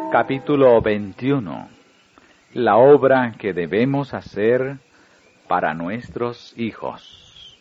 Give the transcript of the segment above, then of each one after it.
Capítulo 21. La obra que debemos hacer para nuestros hijos.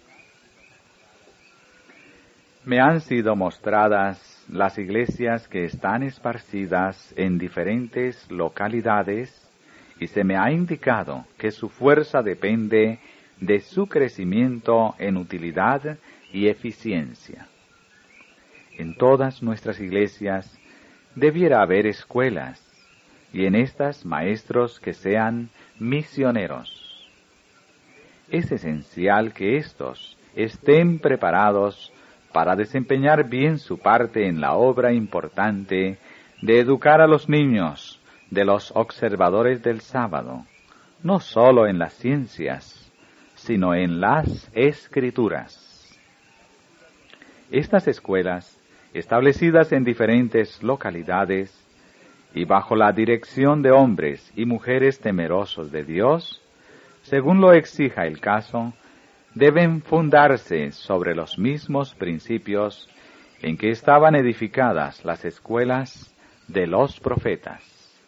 Me han sido mostradas las iglesias que están esparcidas en diferentes localidades y se me ha indicado que su fuerza depende de su crecimiento en utilidad y eficiencia. En todas nuestras iglesias debiera haber escuelas, y en estas maestros que sean misioneros. Es esencial que éstos estén preparados para desempeñar bien su parte en la obra importante de educar a los niños de los observadores del sábado, no sólo en las ciencias, sino en las Escrituras. Estas escuelas, establecidas en diferentes localidades y bajo la dirección de hombres y mujeres temerosos de Dios, según lo exija el caso, deben fundarse sobre los mismos principios en que estaban edificadas las escuelas de los profetas.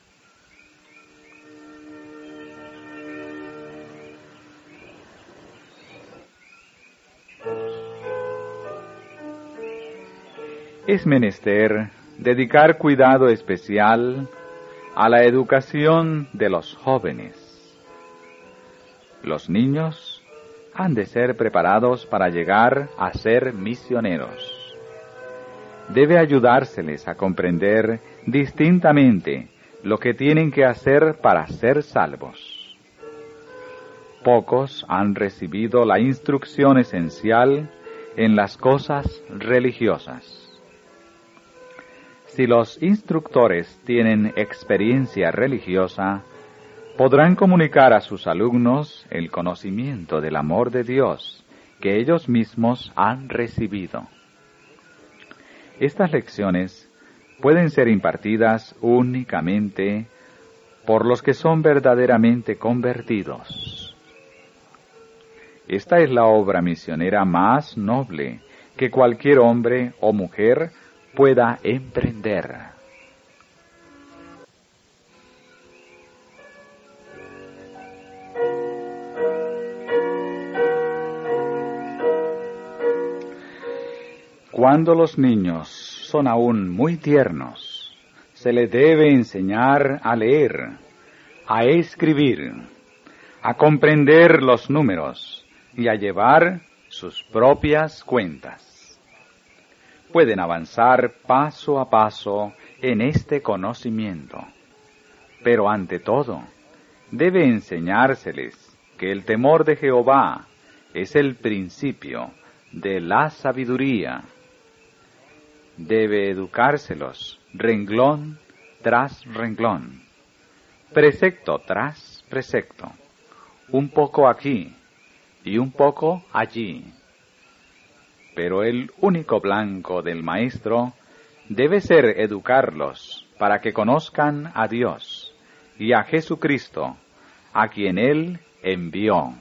Es menester dedicar cuidado especial a la educación de los jóvenes. Los niños han de ser preparados para llegar a ser misioneros. Debe ayudárseles a comprender distintamente lo que tienen que hacer para ser salvos. Pocos han recibido la instrucción esencial en las cosas religiosas. Si los instructores tienen experiencia religiosa, podrán comunicar a sus alumnos el conocimiento del amor de Dios que ellos mismos han recibido. Estas lecciones pueden ser impartidas únicamente por los que son verdaderamente convertidos. Esta es la obra misionera más noble que cualquier hombre o mujer pueda emprender. Cuando los niños son aún muy tiernos, se les debe enseñar a leer, a escribir, a comprender los números y a llevar sus propias cuentas. Pueden avanzar paso a paso en este conocimiento. Pero ante todo, debe enseñárseles que el temor de Jehová es el principio de la sabiduría. Debe educárselos renglón tras renglón, precepto tras precepto, un poco aquí y un poco allí. Pero el único blanco del maestro debe ser educarlos para que conozcan a Dios y a Jesucristo, a quien Él envió.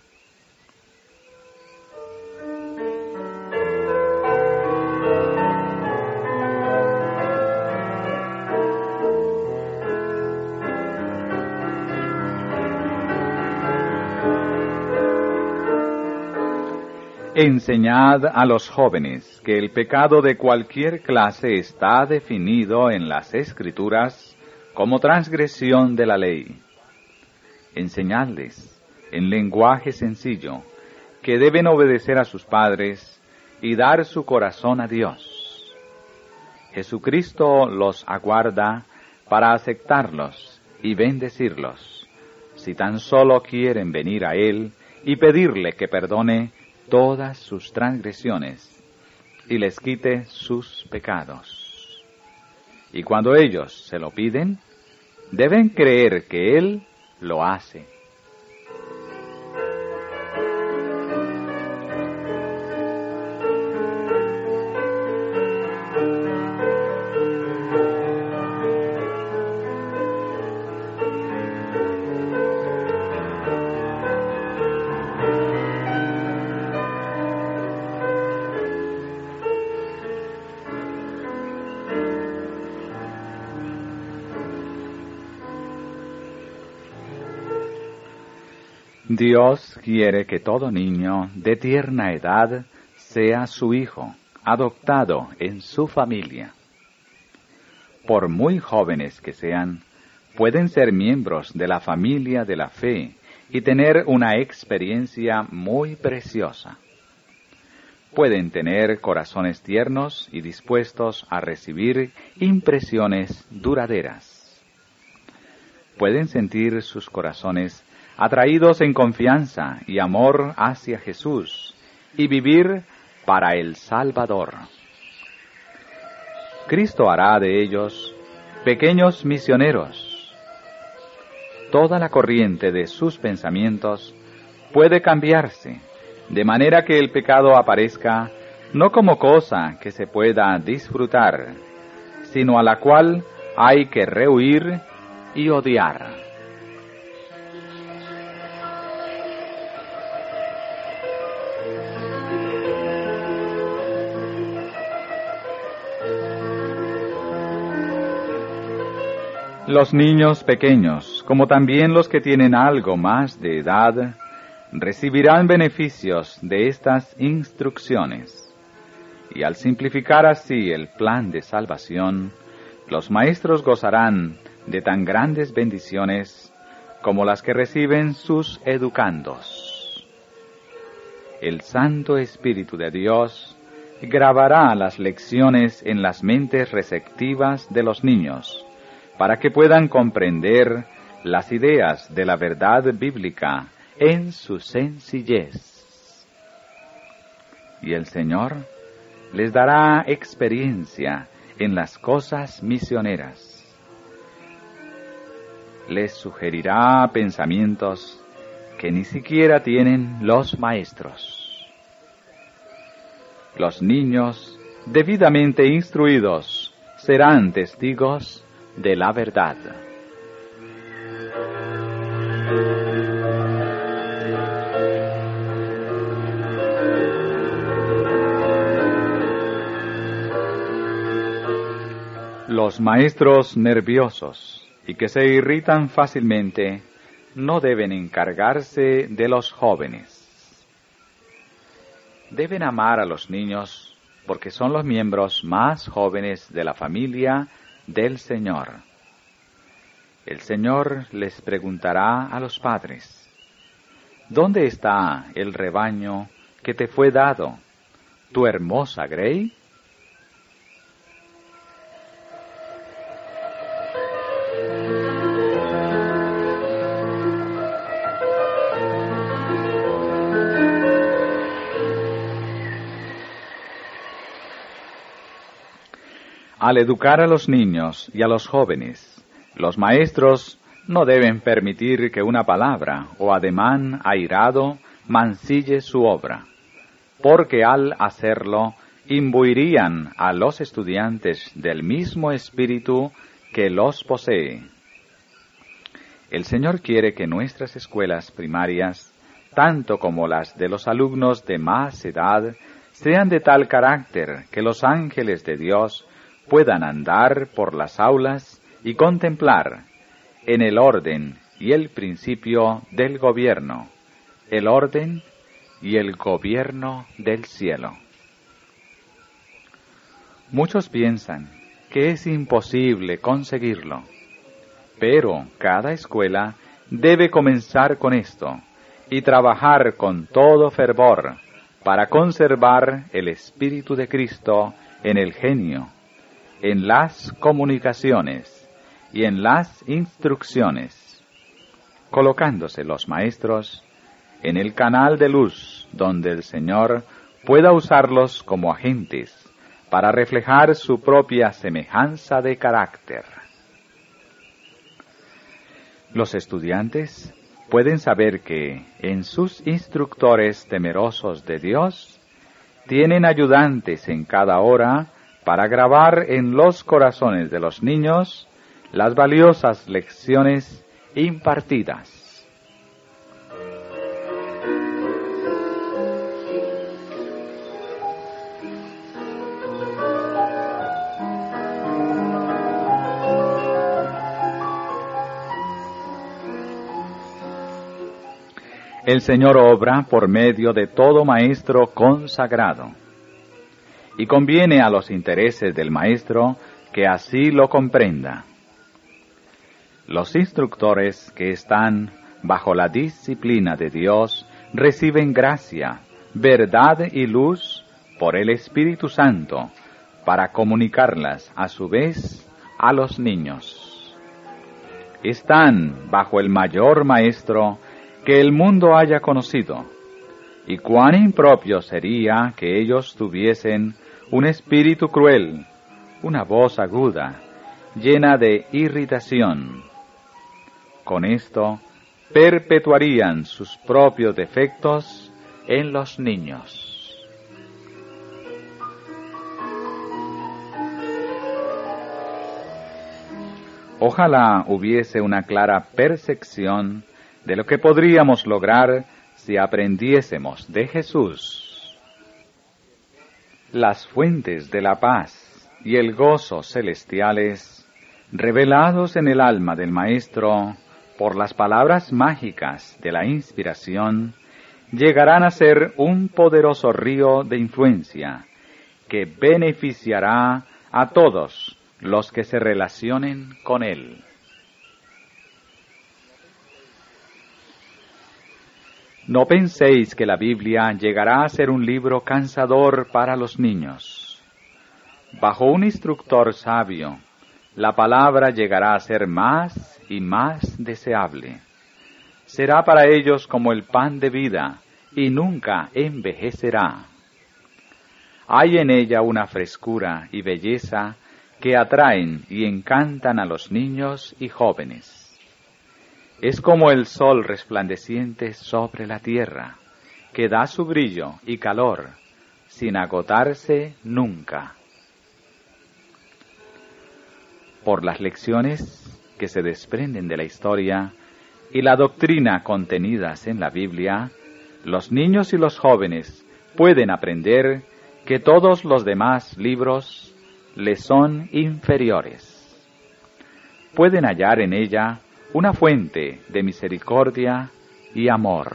Enseñad a los jóvenes que el pecado de cualquier clase está definido en las Escrituras como transgresión de la ley. Enseñadles, en lenguaje sencillo, que deben obedecer a sus padres y dar su corazón a Dios. Jesucristo los aguarda para aceptarlos y bendecirlos, si tan solo quieren venir a Él y pedirle que perdone todas sus transgresiones y les quite sus pecados. Y cuando ellos se lo piden, deben creer que Él lo hace. Dios quiere que todo niño de tierna edad sea su hijo, adoptado en su familia. Por muy jóvenes que sean, pueden ser miembros de la familia de la fe y tener una experiencia muy preciosa. Pueden tener corazones tiernos y dispuestos a recibir impresiones duraderas. Pueden sentir sus corazones atraídos en confianza y amor hacia Jesús y vivir para el Salvador. Cristo hará de ellos pequeños misioneros. Toda la corriente de sus pensamientos puede cambiarse, de manera que el pecado aparezca no como cosa que se pueda disfrutar, sino a la cual hay que rehuir y odiar. Los niños pequeños, como también los que tienen algo más de edad, recibirán beneficios de estas instrucciones. Y al simplificar así el plan de salvación, los maestros gozarán de tan grandes bendiciones como las que reciben sus educandos. El Santo Espíritu de Dios grabará las lecciones en las mentes receptivas de los niños, para que puedan comprender las ideas de la verdad bíblica en su sencillez. Y el Señor les dará experiencia en las cosas misioneras. Les sugerirá pensamientos que ni siquiera tienen los maestros. Los niños, debidamente instruidos, serán testigos de la verdad. Los maestros nerviosos y que se irritan fácilmente no deben encargarse de los jóvenes. Deben amar a los niños porque son los miembros más jóvenes de la familia del Señor. El Señor les preguntará a los padres: ¿dónde está el rebaño que te fue dado, tu hermosa grey? Al educar a los niños y a los jóvenes, los maestros no deben permitir que una palabra o ademán airado mancille su obra, porque al hacerlo imbuirían a los estudiantes del mismo espíritu que los posee. El Señor quiere que nuestras escuelas primarias, tanto como las de los alumnos de más edad, sean de tal carácter que los ángeles de Dios puedan andar por las aulas y contemplar en el orden y el principio del gobierno, el orden y el gobierno del cielo. Muchos piensan que es imposible conseguirlo, pero cada escuela debe comenzar con esto y trabajar con todo fervor para conservar el Espíritu de Cristo en el genio, en las comunicaciones y en las instrucciones, colocándose los maestros en el canal de luz donde el Señor pueda usarlos como agentes para reflejar su propia semejanza de carácter. Los estudiantes pueden saber que en sus instructores temerosos de Dios tienen ayudantes en cada hora para grabar en los corazones de los niños las valiosas lecciones impartidas. el Señor obra por medio de todo maestro consagrado. Y conviene a los intereses del maestro que así lo comprenda. Los instructores que están bajo la disciplina de Dios reciben gracia, verdad y luz por el Espíritu Santo para comunicarlas a su vez a los niños. Están bajo el mayor maestro que el mundo haya conocido, y cuán impropio sería que ellos tuviesen un espíritu cruel, una voz aguda, llena de irritación. Con esto, perpetuarían sus propios defectos en los niños. Ojalá hubiese una clara percepción de lo que podríamos lograr si aprendiésemos de Jesús. Las fuentes de la paz y el gozo celestiales, revelados en el alma del Maestro por las palabras mágicas de la inspiración, llegarán a ser un poderoso río de influencia que beneficiará a todos los que se relacionen con él. No penséis que la Biblia llegará a ser un libro cansador para los niños. Bajo un instructor sabio, la palabra llegará a ser más y más deseable. Será para ellos como el pan de vida y nunca envejecerá. Hay en ella una frescura y belleza que atraen y encantan a los niños y jóvenes. Es como el sol resplandeciente sobre la tierra, que da su brillo y calor, sin agotarse nunca. Por las lecciones que se desprenden de la historia y la doctrina contenidas en la Biblia, los niños y los jóvenes pueden aprender que todos los demás libros les son inferiores. Pueden hallar en ella una fuente de misericordia y amor.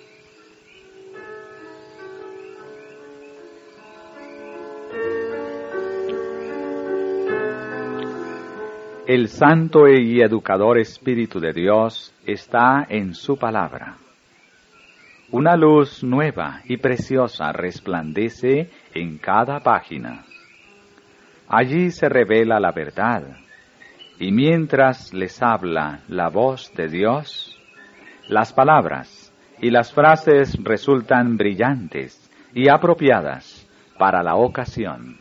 El santo y educador Espíritu de Dios está en su palabra. Una luz nueva y preciosa resplandece en cada página. Allí se revela la verdad, y mientras les habla la voz de Dios, las palabras y las frases resultan brillantes y apropiadas para la ocasión.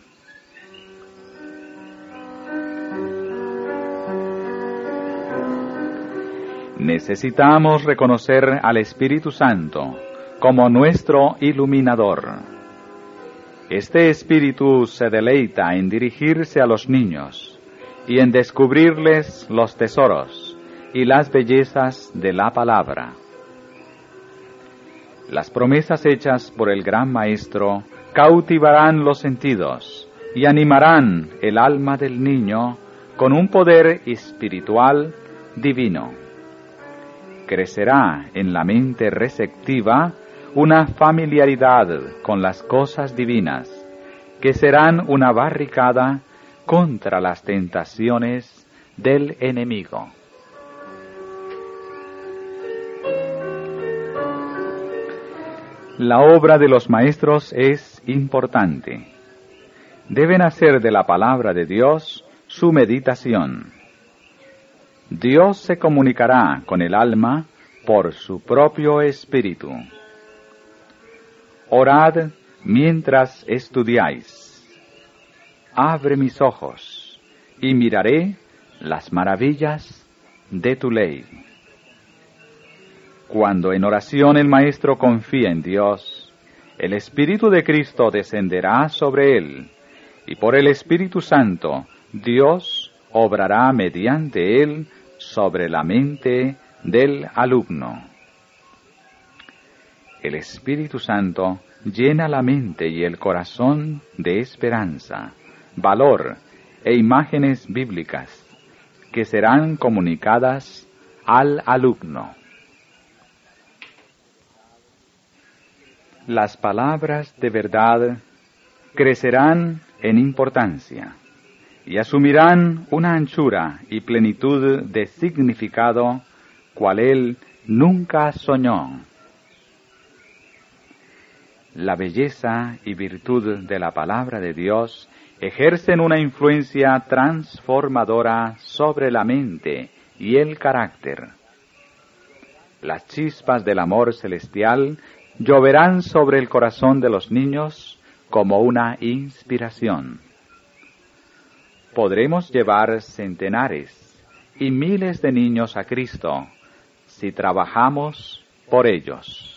Necesitamos reconocer al Espíritu Santo como nuestro iluminador. Este Espíritu se deleita en dirigirse a los niños y en descubrirles los tesoros y las bellezas de la palabra. Las promesas hechas por el gran Maestro cautivarán los sentidos y animarán el alma del niño con un poder espiritual divino. Crecerá en la mente receptiva una familiaridad con las cosas divinas, que serán una barricada contra las tentaciones del enemigo. La obra de los maestros es importante. Deben hacer de la palabra de Dios su meditación. Dios se comunicará con el alma por su propio espíritu. Orad mientras estudiáis. Abre mis ojos y miraré las maravillas de tu ley. Cuando en oración el maestro confía en Dios, el Espíritu de Cristo descenderá sobre él, y por el Espíritu Santo Dios obrará mediante él sobre la mente del alumno. El Espíritu Santo llena la mente y el corazón de esperanza, valor e imágenes bíblicas que serán comunicadas al alumno. Las palabras de verdad crecerán en importancia y asumirán una anchura y plenitud de significado cual él nunca soñó. La belleza y virtud de la palabra de Dios ejercen una influencia transformadora sobre la mente y el carácter. Las chispas del amor celestial lloverán sobre el corazón de los niños como una inspiración. Podremos llevar centenares y miles de niños a Cristo si trabajamos por ellos.